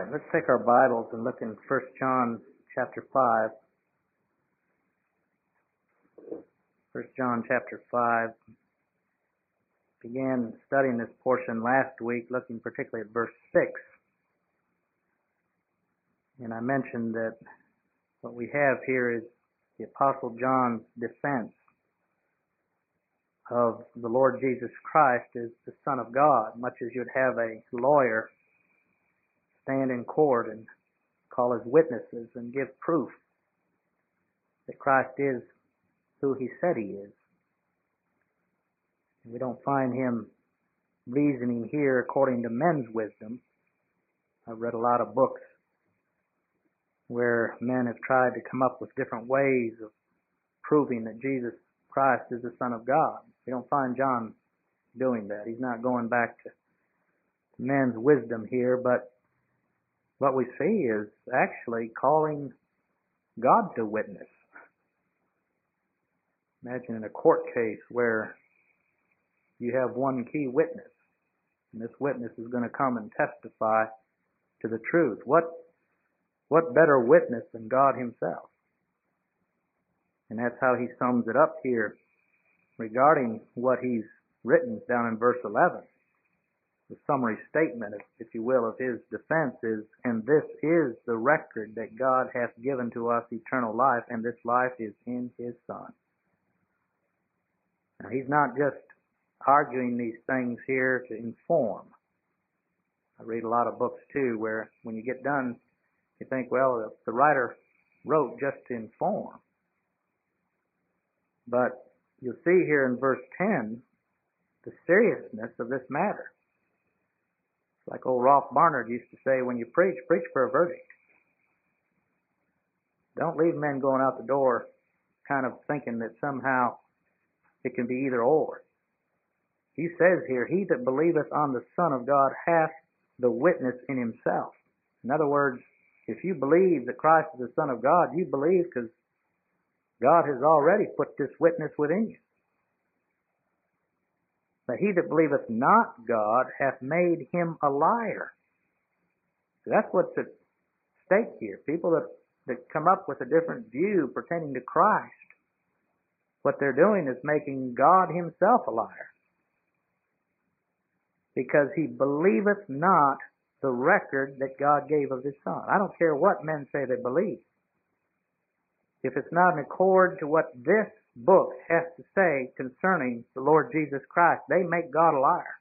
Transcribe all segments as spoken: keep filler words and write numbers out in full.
right, let's take our Bibles and look in First John chapter five. First John chapter five. Began studying this portion last week, looking particularly at verse six. And I mentioned that what we have here is the Apostle John's defense of the Lord Jesus Christ as the Son of God, much as you'd have a lawyer stand in court and call his witnesses and give proof that Christ is who he said he is. We don't find him reasoning here according to men's wisdom. I've read a lot of books where men have tried to come up with different ways of proving that Jesus Christ is the Son of God. We don't find John doing that. He's not going back to men's wisdom here, but what we see is actually calling God to witness. Imagine in a court case where you have one key witness, and this witness is going to come and testify to the truth. What, what better witness than God himself? And that's how he sums it up here regarding what he's written down in verse eleven. The summary statement, if you will, of his defense is, and this is the record that God hath given to us eternal life, and this life is in his Son. Now, he's not just arguing these things here to inform. I read a lot of books, too, where when you get done, you think, well, the writer wrote just to inform. But you'll see here in verse ten the seriousness of this matter. Like old Rolf Barnard used to say, when you preach, preach for a verdict. Don't leave men going out the door kind of thinking that somehow it can be either or. He says here, he that believeth on the Son of God hath the witness in himself. In other words, if you believe that Christ is the Son of God, you believe because God has already put this witness within you. But he that believeth not God hath made him a liar. So that's what's at stake here. People that, that come up with a different view pertaining to Christ, what they're doing is making God himself a liar. Because he believeth not the record that God gave of his Son. I don't care what men say they believe. If it's not in accord to what this book has to say concerning the Lord Jesus Christ, they make God a liar.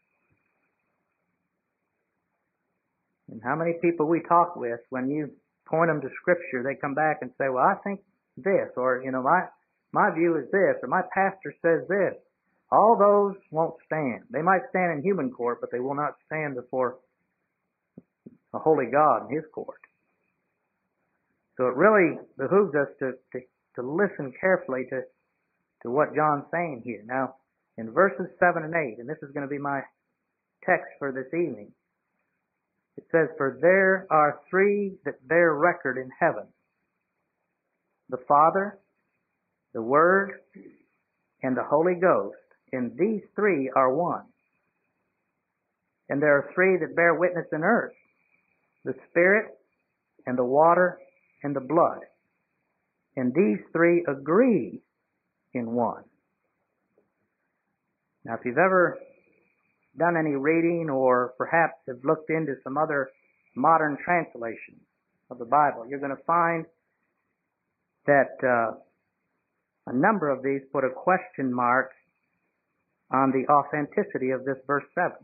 And how many people we talk with, when you point them to Scripture, they come back and say, well, I think this, or, you know, my, my view is this, or my pastor says this. All those won't stand. They might stand in human court, but they will not stand before a holy God in his court. So it really behooves us to, to, to listen carefully to, to what John's saying here. Now, in verses seven and eight, and this is going to be my text for this evening, it says, for there are three that bear record in heaven, the Father, the Word, and the Holy Ghost, and these three are one. And there are three that bear witness in earth, the Spirit, and the water, and the blood. And these three agree in one. Now, if you've ever done any reading or perhaps have looked into some other modern translations of the Bible, you're going to find that uh, a number of these put a question mark on the authenticity of this verse seven.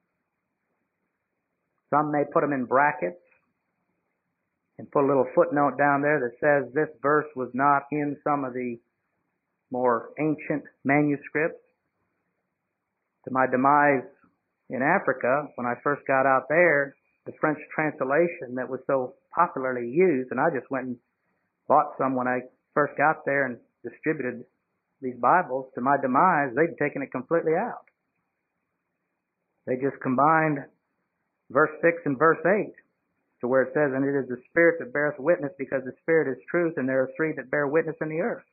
Some may put them in brackets and put a little footnote down there that says this verse was not in some of the more ancient manuscripts. To my demise in Africa, when I first got out there, the French translation that was so popularly used, and I just went and bought some when I first got there and distributed these Bibles, to my demise, they'd taken it completely out. They just combined verse six and verse eight. To where it says, and it is the Spirit that beareth witness, because the Spirit is truth, and there are three that bear witness in the earth.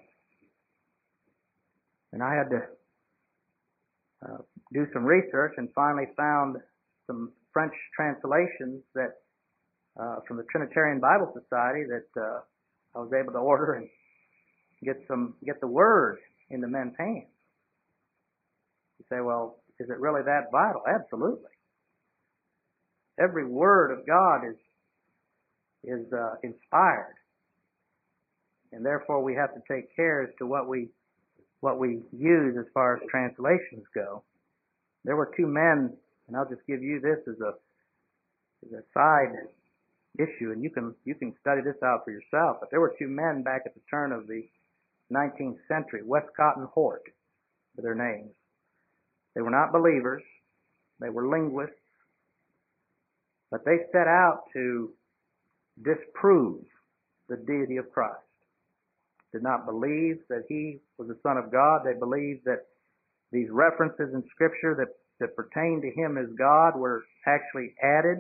And I had to uh, do some research and finally found some French translations that uh, from the Trinitarian Bible Society that uh, I was able to order and get some get the Word in the men's hands. You say, well, is it really that vital? Absolutely. Every word of God is is uh, inspired, and therefore we have to take care as to what we what we use as far as translations go. There were two men, and I'll just give you this as a as a side issue, and you can you can study this out for yourself. But there were two men back at the turn of the nineteenth century, Westcott and Hort, were their names. They were not believers; they were linguists, but they set out to disprove the deity of Christ. Did not believe that he was the Son of God. They believed that these references in Scripture that, that pertain to him as God were actually added.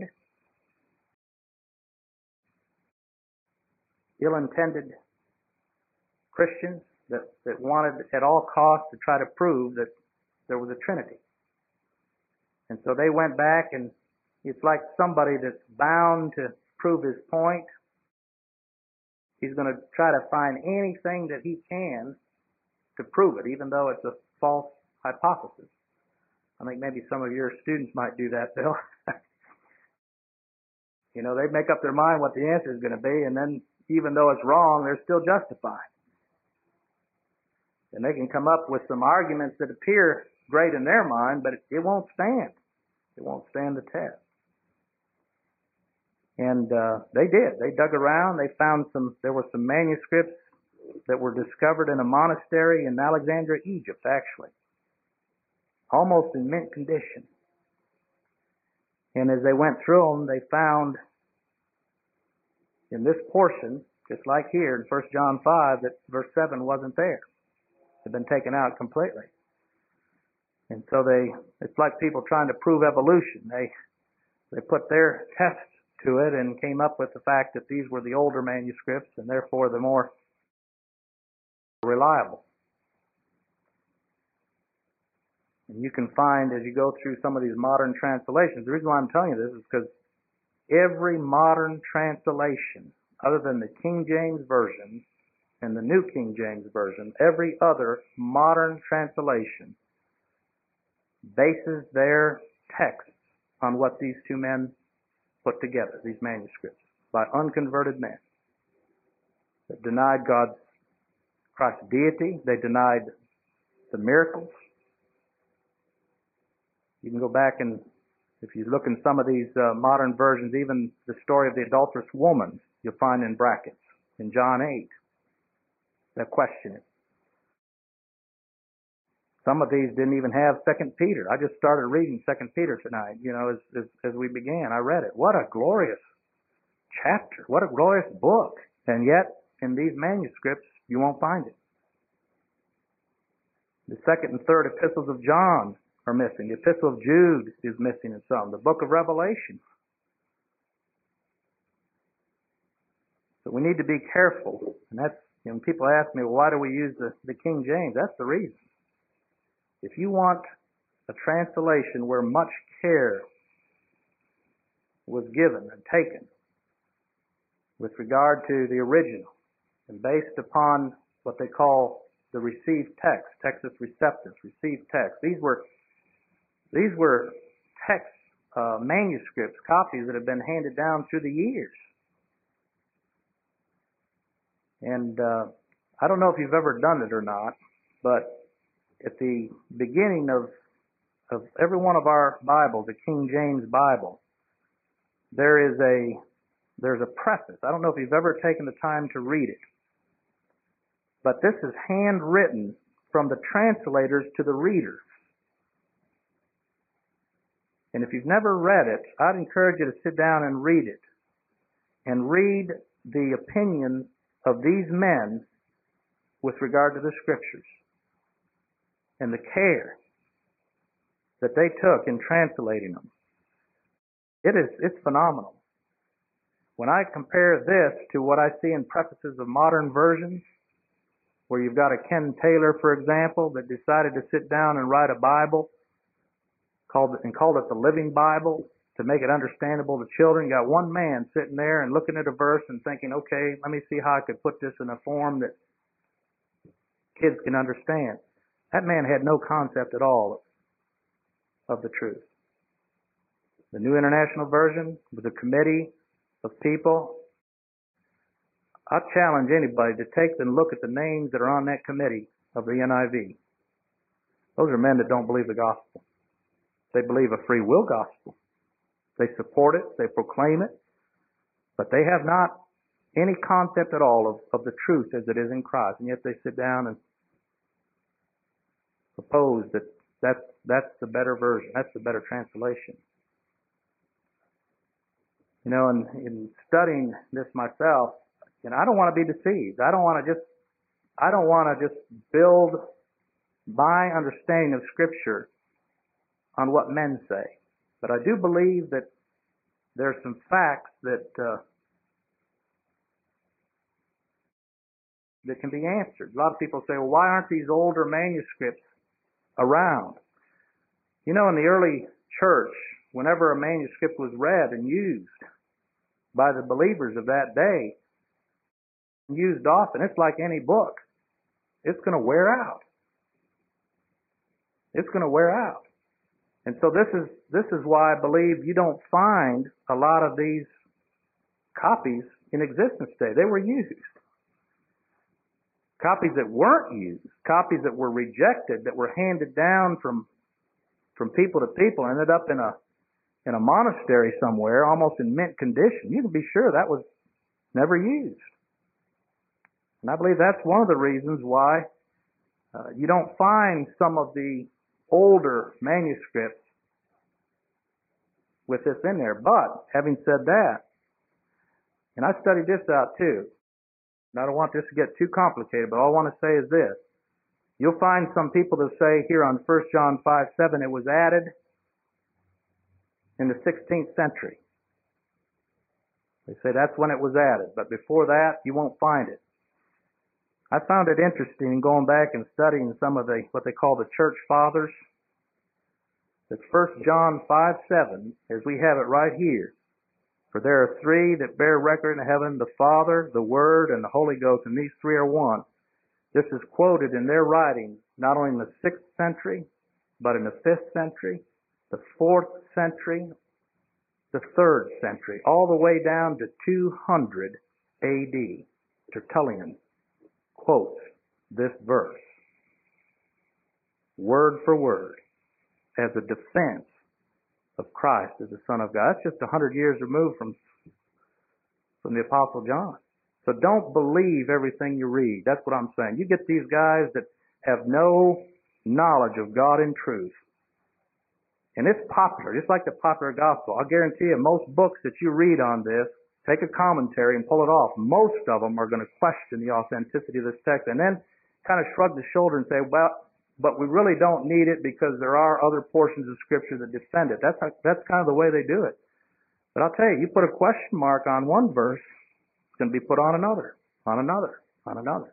Ill-intended Christians that, that wanted at all costs to try to prove that there was a Trinity. And so they went back, and it's like somebody that's bound to prove his point. He's going to try to find anything that he can to prove it, even though it's a false hypothesis. I think maybe some of your students might do that, Bill. You know, they make up their mind what the answer is going to be, and then even though it's wrong, they're still justified. And they can come up with some arguments that appear great in their mind, but it, it won't stand. It won't stand the test. And uh, they did. They dug around. They found some, there were some manuscripts that were discovered in a monastery in Alexandria, Egypt, actually. Almost in mint condition. And as they went through them, they found in this portion, just like here in First John five, that verse seven wasn't there. It had been taken out completely. And so they, it's like people trying to prove evolution. They, they put their test to it and came up with the fact that these were the older manuscripts and therefore the more reliable. And you can find as you go through some of these modern translations, the reason why I'm telling you this is because every modern translation, other than the King James Version and the New King James Version, every other modern translation bases their text on what these two men put together, these manuscripts, by unconverted men that denied God's Christ's deity. They denied the miracles. You can go back and, if you look in some of these uh, modern versions, even the story of the adulterous woman, you'll find in brackets in John eight. They'll question it. Some of these didn't even have Second Peter. I just started reading Second Peter tonight, you know, as, as, as we began. I read it. What a glorious chapter. What a glorious book. And yet, in these manuscripts, you won't find it. The second and third epistles of John are missing. The epistle of Jude is missing in some. The book of Revelation. So we need to be careful. And that's, you know, when people ask me, well, why do we use the, the King James? That's the reason. If you want a translation where much care was given and taken with regard to the original and based upon what they call the received text, Textus Receptus, received text. These were these were text uh, manuscripts, copies that have been handed down through the years. And uh, I don't know if you've ever done it or not, but at the beginning of of every one of our Bibles, the King James Bible, there is a there's a preface. I don't know if you've ever taken the time to read it, but this is handwritten from the translators to the readers. And if you've never read it, I'd encourage you to sit down and read it, and read the opinion of these men with regard to the Scriptures. And the care that they took in translating them. It is, it's phenomenal. When I compare this to what I see in prefaces of modern versions, where you've got a Ken Taylor, for example, that decided to sit down and write a Bible called and called it the Living Bible, to make it understandable to children. You got one man sitting there and looking at a verse and thinking, okay, let me see how I could put this in a form that kids can understand. That man had no concept at all of the truth. The New International Version was a committee of people. I challenge anybody to take and look at the names that are on that committee of the N I V. Those are men that don't believe the gospel. They believe a free will gospel. They support it, they proclaim it, but they have not any concept at all of, of the truth as it is in Christ. And yet they sit down and propose that that's, that's the better version, that's the better translation. You know, in, in studying this myself, you know, I don't want to be deceived. I don't want to just, I don't want to just build my understanding of Scripture on what men say. But I do believe that there are some facts that uh, that can be answered. A lot of people say, well, why aren't these older manuscripts around? You know, in the early church, whenever a manuscript was read and used by the believers of that day, used often, it's like any book. It's going to wear out. It's going to wear out. And so this is this is why I believe you don't find a lot of these copies in existence today. They were used. Copies that weren't used, copies that were rejected, that were handed down from from people to people, ended up in a in a monastery somewhere, almost in mint condition. You can be sure that was never used. And I believe that's one of the reasons why uh, you don't find some of the older manuscripts with this in there. But, having said that, and I studied this out too, and I don't want this to get too complicated, but all I want to say is this. You'll find some people that say here on First John five seven, it was added in the sixteenth century. They say that's when it was added, but before that, you won't find it. I found it interesting going back and studying some of the what they call the church fathers. That First John five seven, as we have it right here, for there are three that bear record in heaven, the Father, the Word, and the Holy Ghost, and these three are one. This is quoted in their writings not only in the sixth century, but in the fifth century, the fourth century, the third century, all the way down to two hundred A D. Tertullian quotes this verse, word for word, as a defense of Christ as the Son of God. That's just a hundred years removed from, from the Apostle John. So don't believe everything you read. That's what I'm saying. You get these guys that have no knowledge of God in truth. And it's popular, just like the popular gospel. I'll guarantee you, most books that you read on this, take a commentary and pull it off. Most of them are going to question the authenticity of this text and then kind of shrug the shoulder and say, well, but we really don't need it because there are other portions of Scripture that defend it. That's, that's kind of the way they do it. But I'll tell you, you put a question mark on one verse, it's going to be put on another, on another, on another.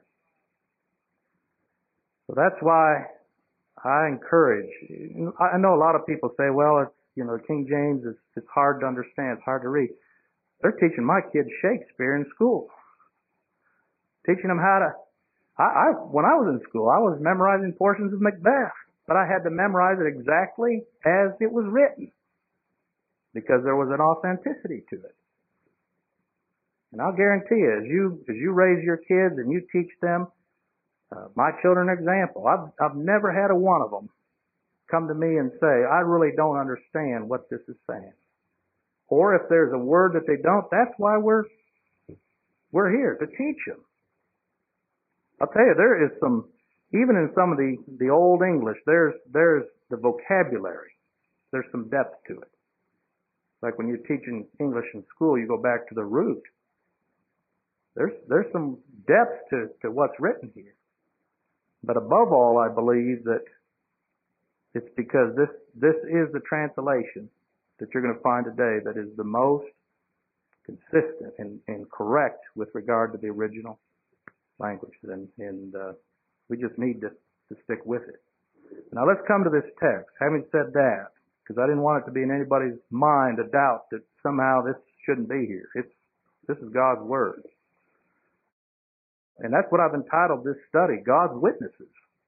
So that's why I encourage, I know a lot of people say, well, it's, you know, King James is it's hard to understand, it's hard to read. They're teaching my kids Shakespeare in school. Teaching them how to, I, I when I was in school, I was memorizing portions of Macbeth, but I had to memorize it exactly as it was written because there was an authenticity to it. And I'll guarantee you, as you as you raise your kids and you teach them, uh, my children are an example. I've I've never had a one of them come to me and say, I really don't understand what this is saying. Or if there's a word that they don't, that's why we're we're here, to teach them. I'll tell you, there is some, even in some of the, the old English, there's there's the vocabulary. There's some depth to it. Like when you're teaching English in school, you go back to the root. There's there's some depth to, to what's written here. But above all, I believe that it's because this this is the translation that you're going to find today that is the most consistent and, and correct with regard to the original languages. And, and uh, we just need to, to stick with it. Now let's come to this text. Having said that, because I didn't want it to be in anybody's mind a doubt that somehow this shouldn't be here. It's this is God's Word. And that's what I've entitled this study, God's Witnesses.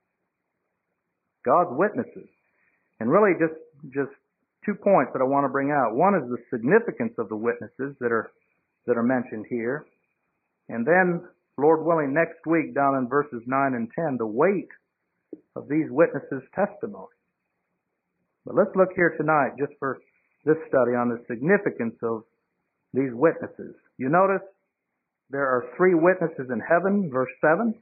God's Witnesses. And really just just two points that I want to bring out. One is the significance of the witnesses that are that are mentioned here. And then, Lord willing, next week down in verses nine and ten, the weight of these witnesses' testimony. But let's look here tonight, just for this study, on the significance of these witnesses. You notice there are three witnesses in heaven, verse seven.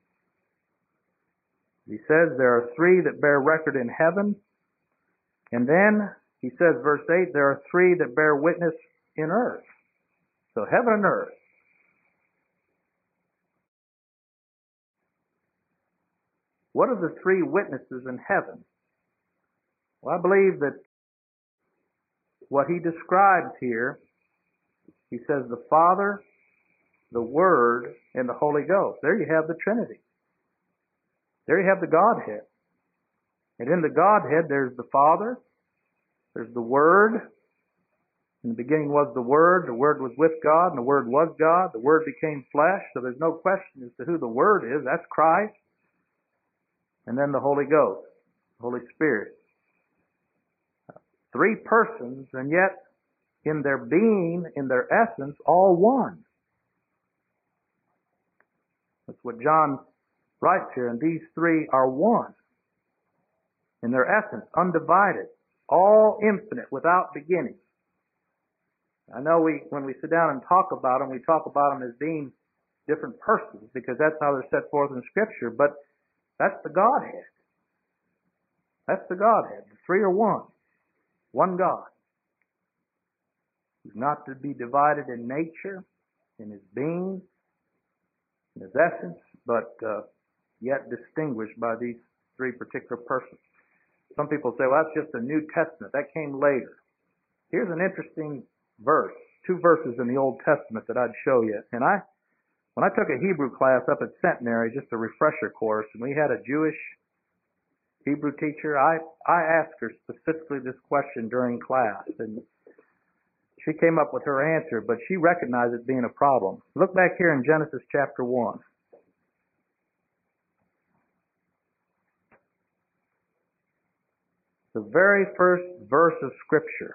He says there are three that bear record in heaven. And then he says, verse eight, there are three that bear witness in earth. So heaven and earth. What are the three witnesses in heaven? Well, I believe that what he describes here, he says the Father, the Word, and the Holy Ghost. There you have the Trinity. There you have the Godhead. And in the Godhead, there's the Father, there's the Word. In the beginning was the Word, the Word was with God, and the Word was God. The Word became flesh, so there's no question as to who the Word is. That's Christ. And then the Holy Ghost, Holy Spirit. Three persons, and yet in their being, in their essence, all one. That's what John writes here, and these three are one. In their essence, undivided, all infinite, without beginning. I know we, when we sit down and talk about them, we talk about them as being different persons, because that's how they're set forth in Scripture, but that's the Godhead. That's the Godhead. The three are one. One God. He's not to be divided in nature, in his being, in his essence, but uh, yet distinguished by these three particular persons. Some people say, well, that's just the New Testament. That came later. Here's an interesting verse, two verses in the Old Testament that I'd show you. And I, when I took a Hebrew class up at Centenary, just a refresher course, and we had a Jewish Hebrew teacher, I, I asked her specifically this question during class, and she came up with her answer, but she recognized it being a problem. Look back here in Genesis chapter one. The very first verse of Scripture.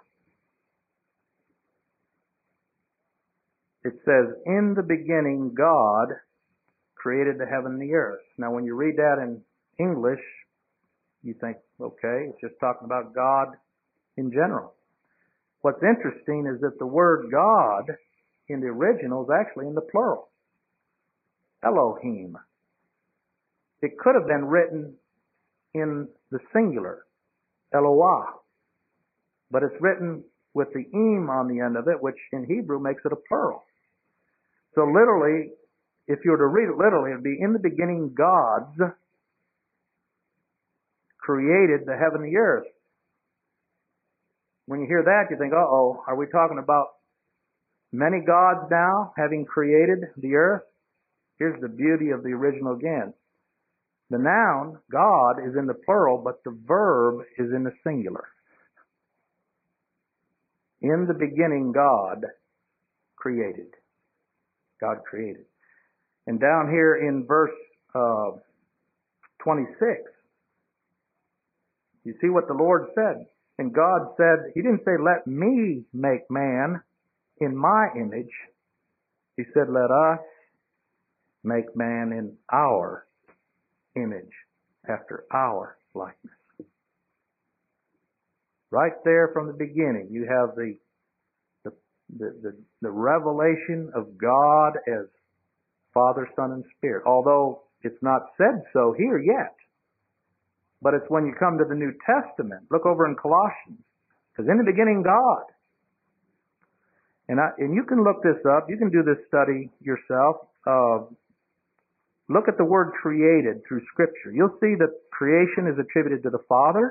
It says, in the beginning God created the heaven and the earth. Now when you read that in English, you think, okay, it's just talking about God in general. What's interesting is that the word God in the original is actually in the plural. Elohim. It could have been written in the singular, Eloah. But it's written with the im on the end of it, which in Hebrew makes it a plural. So literally, if you were to read it literally, it would be, in the beginning gods created the heaven and the earth. When you hear that, you think, uh-oh, are we talking about many gods now having created the earth? Here's the beauty of the original again. The noun, God, is in the plural, but the verb is in the singular. In the beginning, God created. God created. And down here in verse uh, twenty-six, you see what the Lord said. And God said, he didn't say, let me make man in my image. He said, let us make man in our image, after our likeness. Right there from the beginning, you have the the, the, the, the revelation of God as Father, Son, and Spirit. Although it's not said so here yet. But it's when you come to the New Testament. Look over in Colossians. Because in the beginning, God. And I, and you can look this up. You can do this study yourself. Uh, look at the word created through Scripture. You'll see that creation is attributed to the Father.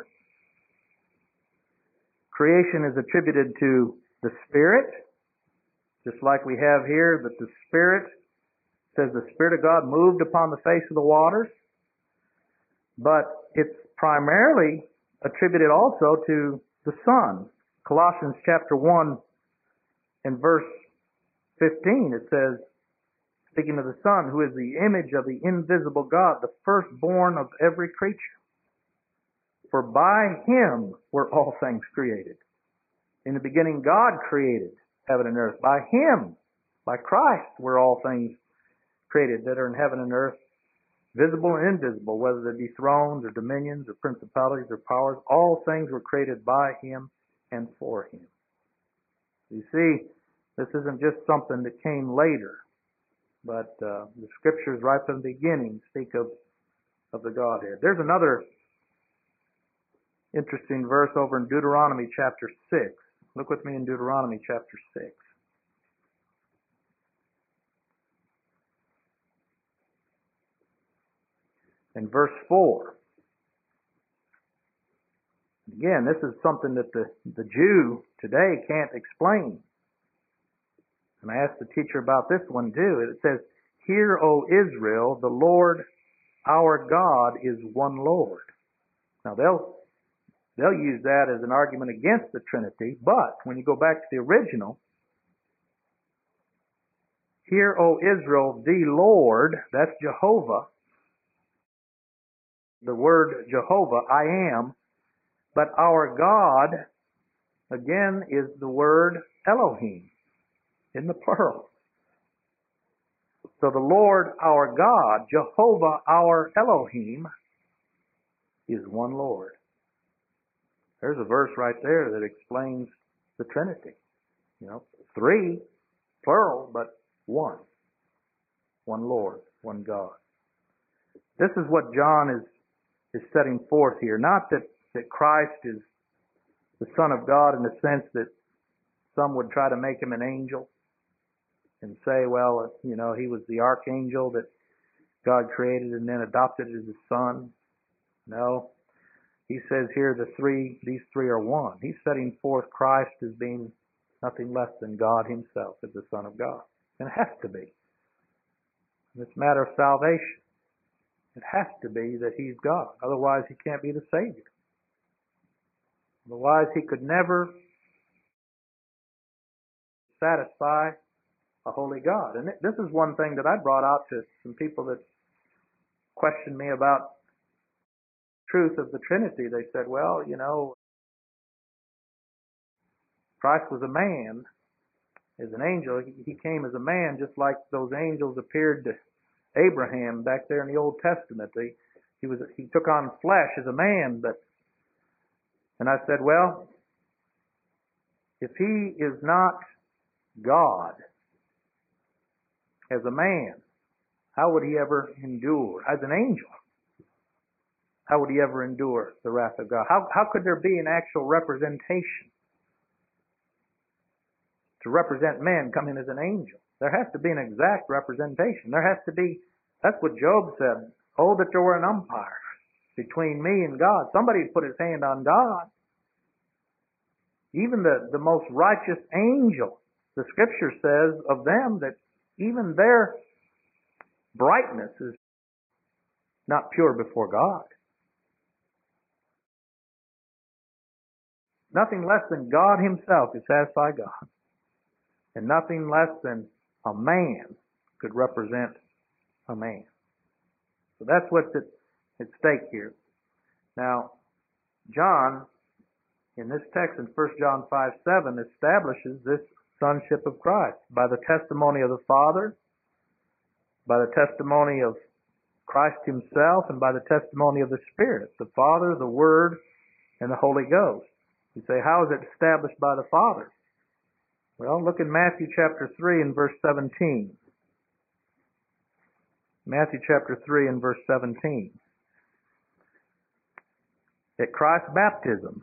Creation is attributed to the Spirit. Just like we have here that the Spirit says the Spirit of God moved upon the face of the waters. But it's primarily attributed also to the Son. Colossians chapter one and verse fifteen, it says, speaking of the Son, who is the image of the invisible God, the firstborn of every creature. For by him were all things created. In the beginning, God created heaven and earth. By him, by Christ, were all things created that are in heaven and earth, visible and invisible, whether they be thrones or dominions or principalities or powers. All things were created by him and for him. You see, this isn't just something that came later, but uh, the Scriptures right from the beginning speak of, of the Godhead. There's another interesting verse over in Deuteronomy chapter six. Look with me in Deuteronomy chapter six. In verse four. Again, this is something that the, the Jew today can't explain. And I asked the teacher about this one too. It says, "Hear, O Israel, the Lord our God is one Lord." Now they'll they'll use that as an argument against the Trinity, but when you go back to the original, "Hear, O Israel, the Lord," that's Jehovah. The word Jehovah, I am, but our God, again, is the word Elohim in the plural. So the Lord our God, Jehovah our Elohim, is one Lord. There's a verse right there that explains the Trinity. You know, three, plural, but one. One Lord, one God. This is what John is, is setting forth here. Not that, that Christ is the Son of God in the sense that some would try to make him an angel and say, well, you know, he was the archangel that God created and then adopted as his son. No. He says here the three, these three are one. He's setting forth Christ as being nothing less than God himself, as the Son of God. And it has to be. In this matter of salvation, it has to be that he's God. Otherwise, he can't be the Savior. Otherwise, he could never satisfy a holy God. And this is one thing that I brought out to some people that questioned me about truth of the Trinity. They said, well, you know, Christ was a man, as an angel. He came as a man just like those angels appeared to Abraham back there in the Old Testament. They, he was he took on flesh as a man, but and I said, well, if he is not God as a man, how would he ever endure as an angel? How would he ever endure the wrath of God? How how could there be an actual representation to represent men coming as an angel? There has to be an exact representation. There has to be, that's what Job said, oh, that there were an umpire between me and God. Somebody put his hand on God. Even the, the most righteous angel, the Scripture says of them that even their brightness is not pure before God. Nothing less than God himself could satisfy God. And nothing less than a man could represent a man. So that's what's at, at stake here. Now, John, in this text in First John five seven, establishes this sonship of Christ by the testimony of the Father, by the testimony of Christ himself, and by the testimony of the Spirit, the Father, the Word, and the Holy Ghost. You say, how is it established by the Father? Well, look in Matthew chapter three and verse seventeen. Matthew chapter three and verse seventeen. At Christ's baptism,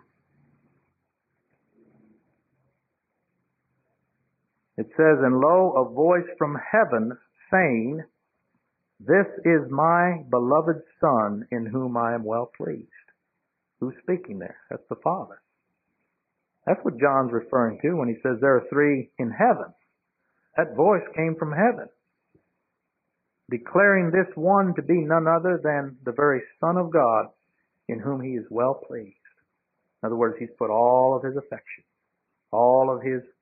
it says, "And lo, a voice from heaven saying, This is my beloved Son, in whom I am well pleased." Who's speaking there? That's the Father. That's what John's referring to when he says there are three in heaven. That voice came from heaven, declaring this one to be none other than the very Son of God, in whom he is well pleased. In other words, He's put all of His affection, all of His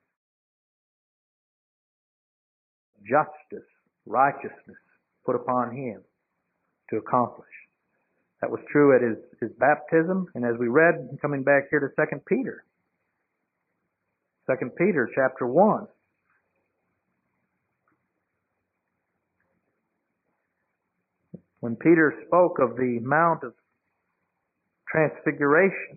justice, righteousness put upon Him to accomplish. That was true at His, his baptism, and as we read, coming back here to Second Peter, Second Peter chapter one. When Peter spoke of the Mount of Transfiguration,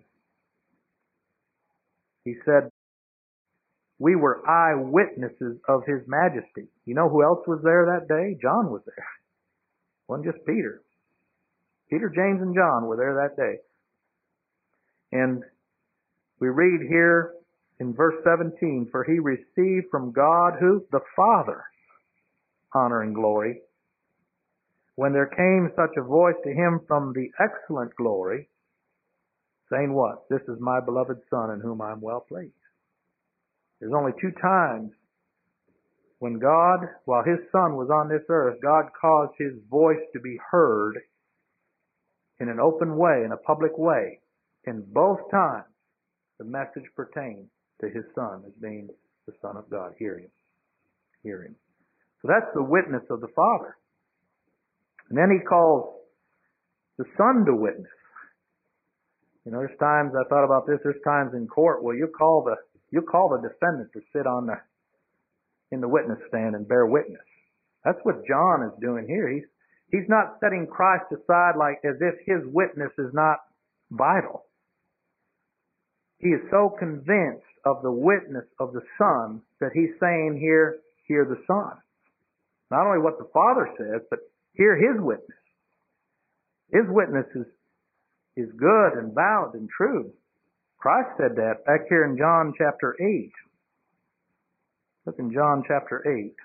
he said, we were eyewitnesses of His majesty. You know who else was there that day? John was there. It wasn't just Peter. Peter, James, and John were there that day. And we read here in verse seventeen, for He received from God, who? The Father, honor and glory, when there came such a voice to Him from the excellent glory, saying what? This is my beloved Son, in whom I am well pleased. There's only two times when God, while His Son was on this earth, God caused His voice to be heard in an open way, in a public way. In both times, the message pertained to His Son as being the Son of God. Hear Him. Hear Him. So that's the witness of the Father. And then He calls the Son to witness. You know, there's times, I thought about this, there's times in court where you call the you call the defendant to sit on the in the witness stand and bear witness. That's what John is doing here. He's he's not setting Christ aside like as if His witness is not vital. He is so convinced of the witness of the Son that He's saying here, hear the Son. Not only what the Father says, but hear His witness. His witness is, is good and valid and true. Christ said that back here in John chapter eight. Look in John chapter eight.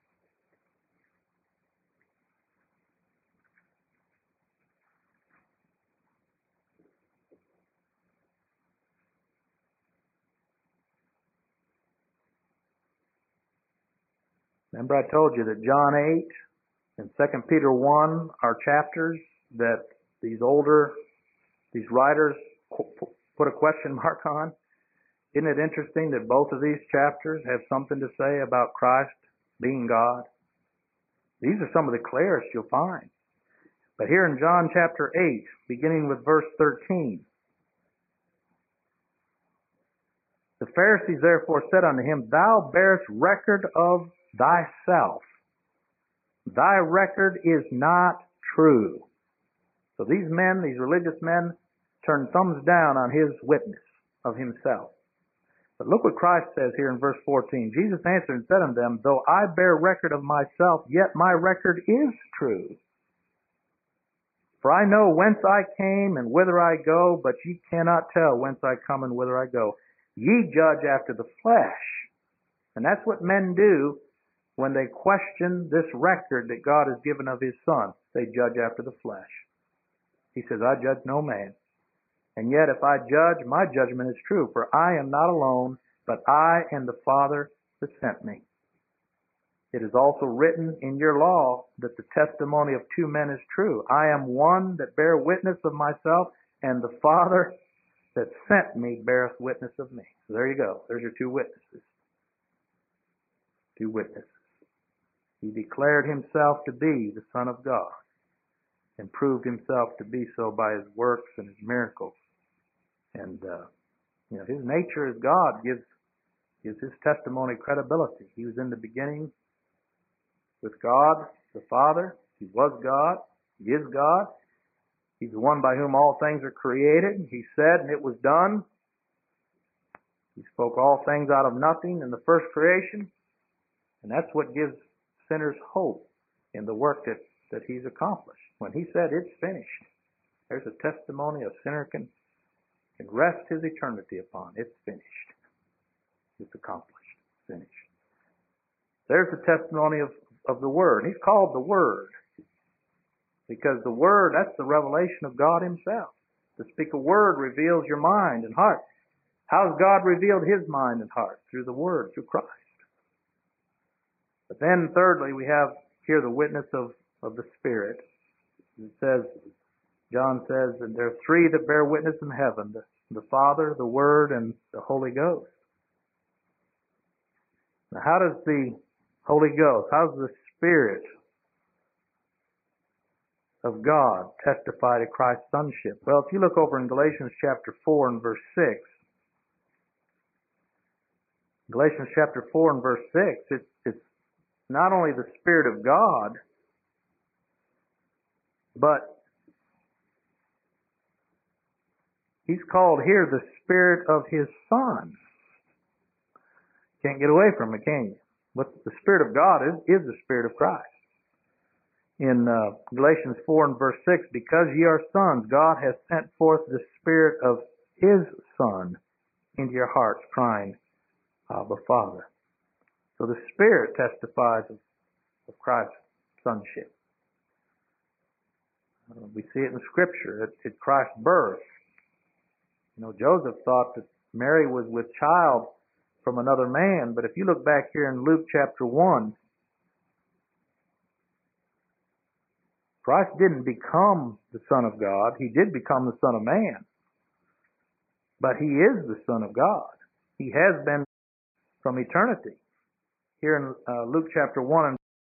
Remember I told you that John eight and Second Peter one are chapters that these older, these writers put a question mark on? Isn't it interesting that both of these chapters have something to say about Christ being God? These are some of the clearest you'll find. But here in John chapter eight, beginning with verse thirteen, the Pharisees therefore said unto Him, Thou bearest record of thyself. Thy record is not true. So these men, these religious men, turned thumbs down on His witness of Himself. But look what Christ says here in verse fourteen. Jesus answered and said unto them, Though I bear record of myself, yet my record is true. For I know whence I came and whither I go, but ye cannot tell whence I come and whither I go. Ye judge after the flesh. And that's what men do when they question this record that God has given of His Son. They judge after the flesh. He says, I judge no man. And yet if I judge, my judgment is true. For I am not alone, but I and the Father that sent me. It is also written in your law that the testimony of two men is true. I am one that bear witness of myself, and the Father that sent me beareth witness of me. So there you go. There's your two witnesses. Two witnesses. He declared Himself to be the Son of God and proved Himself to be so by His works and His miracles. And, uh, you know, His nature as God gives, gives His testimony credibility. He was in the beginning with God, the Father. He was God. He is God. He's the one by whom all things are created. He said, and it was done. He spoke all things out of nothing in the first creation. And that's what gives sinners hope in the work that, that He's accomplished. When He said, it's finished, there's a testimony a sinner can, can rest his eternity upon. It's finished. It's accomplished. Finished. There's the testimony of, of the Word. He's called the Word because the Word, that's the revelation of God Himself. To speak a word reveals your mind and heart. How has God revealed His mind and heart? Through the Word, through Christ. But then thirdly, we have here the witness of, of the Spirit. It says, John says, and there are three that bear witness in heaven, the the Father, the Word, and the Holy Ghost. Now, how does the Holy Ghost, how does the Spirit of God testify to Christ's sonship? Well, if you look over in Galatians chapter four and verse six, Galatians chapter four and verse six, it's, it's not only the Spirit of God, but he's called here the Spirit of His Son. Can't get away from it, can you? But the Spirit of God is, is the Spirit of Christ. In uh, Galatians four and verse six, because ye are sons, God has sent forth the Spirit of His Son into your hearts, crying, Abba, Father. So the Spirit testifies of, of Christ's sonship. Uh, we see it in Scripture at, at Christ's birth. You know, Joseph thought that Mary was with child from another man, but if you look back here in Luke chapter one, Christ didn't become the Son of God. He did become the Son of Man. But He is the Son of God. He has been from eternity. Here in uh, Luke chapter one and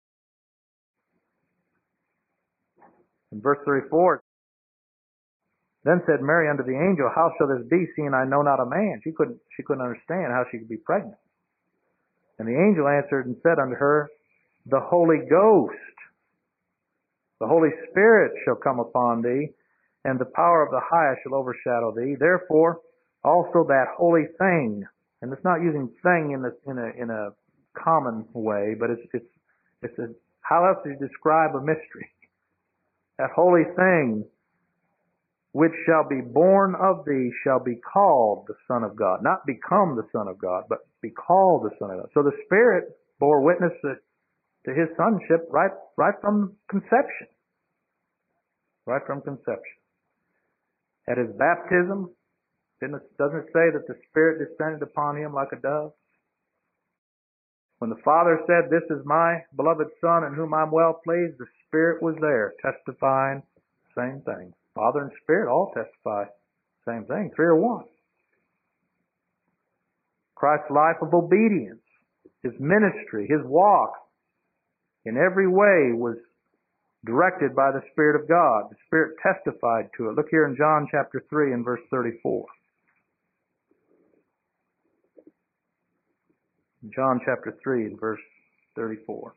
in verse thirty-four, then said Mary unto the angel, how shall this be, seeing I know not a man? She couldn't, she couldn't understand how she could be pregnant. And the angel answered and said unto her, the Holy Ghost, the Holy Spirit shall come upon thee, and the power of the highest shall overshadow thee. Therefore, also that holy thing, and it's not using thing in a in a in a common way, but it's it's it's a, how else do you describe a mystery? That holy thing, which shall be born of thee, shall be called the Son of God. Not become the Son of God, but be called the Son of God. So the Spirit bore witness to, to His sonship right right from conception. Right from conception. At His baptism, didn't it, doesn't it say that the Spirit descended upon Him like a dove? When the Father said, this is my beloved Son in whom I'm well pleased, the Spirit was there testifying the same thing. Father and Spirit all testify the same thing. Three are one. Christ's life of obedience, His ministry, His walk, in every way was directed by the Spirit of God. The Spirit testified to it. Look here in John chapter three and verse thirty-four. John chapter three and verse thirty-four.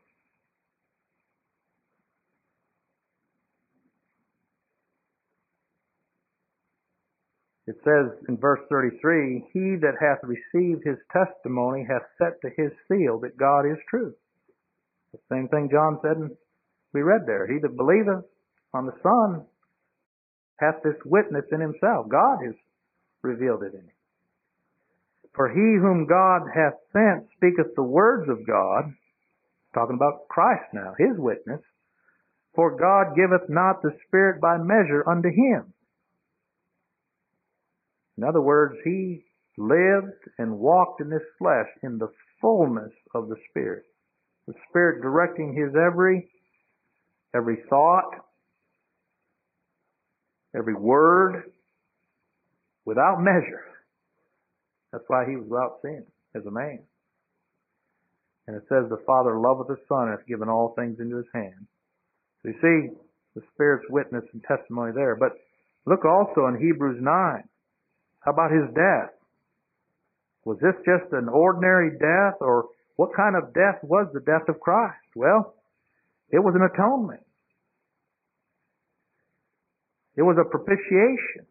It says in verse thirty-three, he that hath received His testimony hath set to his seal that God is true. The same thing John said and we read there. He that believeth on the Son hath this witness in himself. God has revealed it in him. For he whom God hath sent speaketh the words of God, talking about Christ now, His witness, for God giveth not the Spirit by measure unto him. In other words, He lived and walked in this flesh in the fullness of the Spirit. The Spirit directing His every, every thought, every word, without measure. That's why He was without sin as a man. And it says, the Father loveth the Son and hath given all things into His hand. So you see the Spirit's witness and testimony there. But look also in Hebrews nine. How about His death? Was this just an ordinary death, or what kind of death was the death of Christ? Well, it was an atonement. It was a propitiation.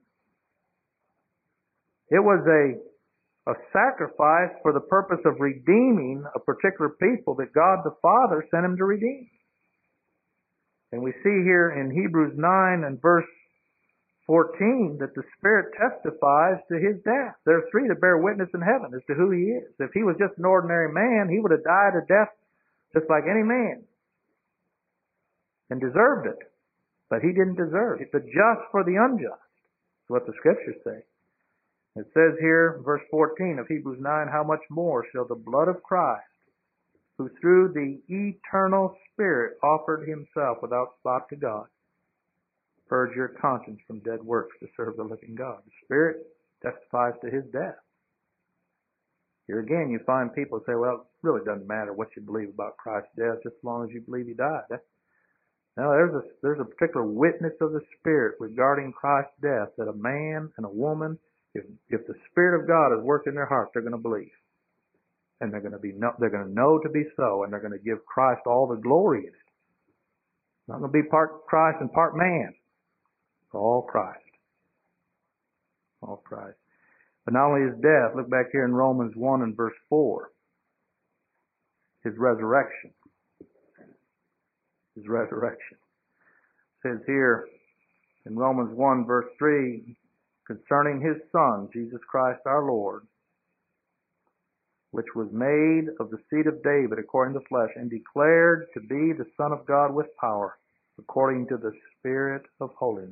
It was a a sacrifice for the purpose of redeeming a particular people that God the Father sent Him to redeem. And we see here in Hebrews nine and verse fourteen that the Spirit testifies to His death. There are three that bear witness in heaven as to who He is. If He was just an ordinary man, He would have died a death just like any man and deserved it. But He didn't deserve it. The just for the unjust is what the Scriptures say. It says here, verse fourteen of Hebrews nine, how much more shall the blood of Christ, who through the eternal Spirit offered Himself without spot to God, purge your conscience from dead works to serve the living God. The Spirit testifies to his death. Here again, you find people say, well, it really doesn't matter what you believe about Christ's death, just as long as you believe he died. That's, now, there's a, there's a particular witness of the Spirit regarding Christ's death that a man and a woman, if, if the Spirit of God has worked in their heart, they're going to believe. And they're going to be no, they're going to know to be so, and they're going to give Christ all the glory in it. It's not going to be part Christ and part man. It's all Christ. All Christ. But not only his death, look back here in Romans one and verse four. His resurrection. His resurrection. It says here in Romans one verse three, concerning his Son, Jesus Christ our Lord, which was made of the seed of David according to the flesh, and declared to be the Son of God with power, according to the Spirit of holiness,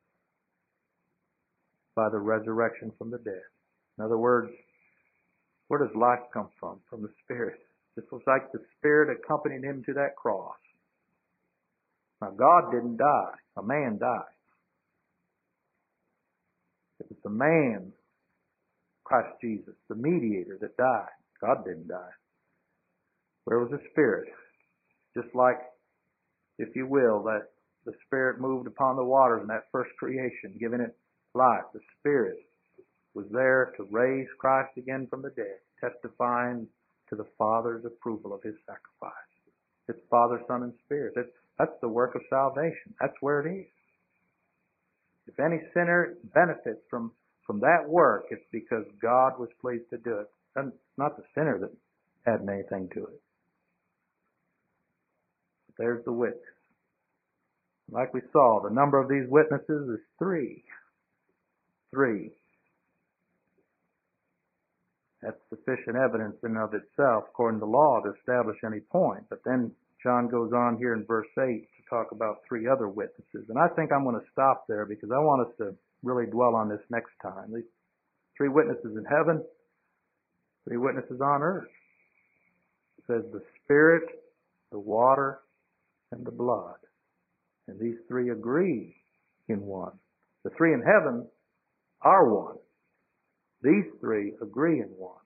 by the resurrection from the dead. In other words, where does life come from? From the Spirit. This was like the Spirit accompanied him to that cross. Now, God didn't die. A man died. It was the man, Christ Jesus, the mediator, that died. God didn't die. Where was the Spirit? Just like, if you will, that the Spirit moved upon the waters in that first creation, giving it life. The Spirit was there to raise Christ again from the dead, testifying to the Father's approval of his sacrifice. It's Father, Son, and Spirit. That's, that's the work of salvation. That's where it is. If any sinner benefits from, from that work, it's because God was pleased to do it. And it's not the sinner that had anything to it. But there's the witness. Like we saw, the number of these witnesses is three. Three. That's sufficient evidence in and of itself, according to law, to establish any point. But then John goes on here in verse eight to talk about three other witnesses. And I think I'm going to stop there because I want us to really dwell on this next time. These three witnesses in heaven, three witnesses on earth. It says the Spirit, the water, and the blood. And these three agree in one. The three in heaven are one. These three agree in one.